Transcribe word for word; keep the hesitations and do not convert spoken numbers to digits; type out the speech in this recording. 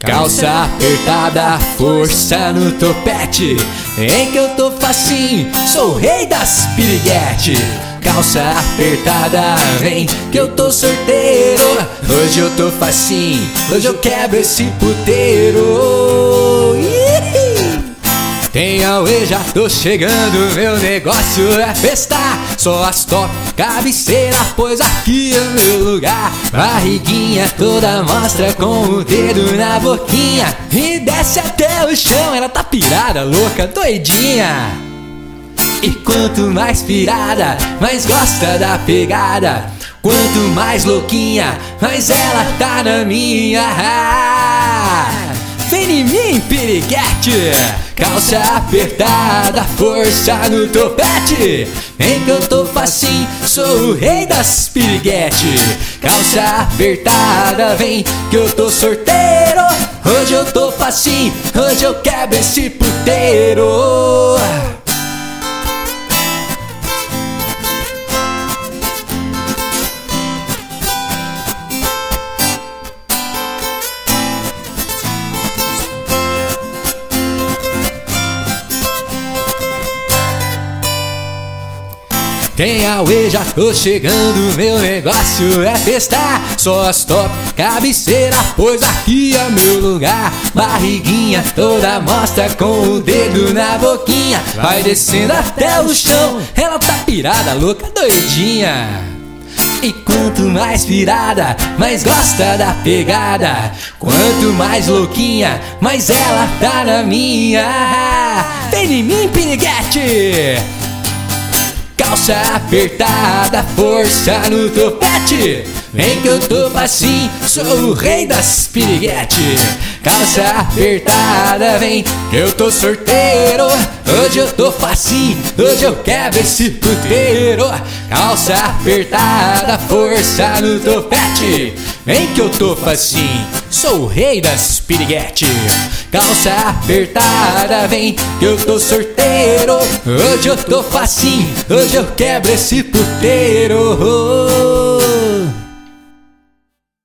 Calça apertada, força no topete, em que eu tô facinho, sou o rei das piriguete. Calça apertada, vem que eu tô sorteiro, hoje eu tô facinho, hoje eu quebro esse puteiro. Tem auê, já tô chegando, meu negócio é festar. Só as top, cabeceira, pois aqui é meu lugar. Barriguinha toda mostra com o dedo na boquinha e desce até o chão, ela tá pirada, louca, doidinha. E quanto mais pirada, mais gosta da pegada. Quanto mais louquinha, mais ela tá na minha. Vem em mim, piriguete. Calça apertada, força no topete, em que eu tô facinho, sou o rei das piriguete. Calça apertada, vem que eu tô sorteiro, hoje eu tô facinho, hoje eu quebro esse puteiro. Tem auê, já tô chegando, meu negócio é festar. Só as top, cabeceira, pois aqui é meu lugar. Barriguinha toda mostra com o dedo na boquinha, vai descendo até o chão, ela tá pirada, louca, doidinha. E quanto mais pirada, mais gosta da pegada. Quanto mais louquinha, mais ela tá na minha. Vem em mim, piriguete. Calça apertada, força no topete, vem que eu tô facinho, sou o rei das piriguete. Calça apertada, vem que eu tô sorteiro, hoje eu tô facinho, hoje eu quebro esse puteiro. Calça apertada, força no topete, vem que eu tô facinho, sou o rei das piriguete. Calça apertada, vem que eu tô sorteiro, hoje eu tô facinho, hoje eu quebro esse puteiro.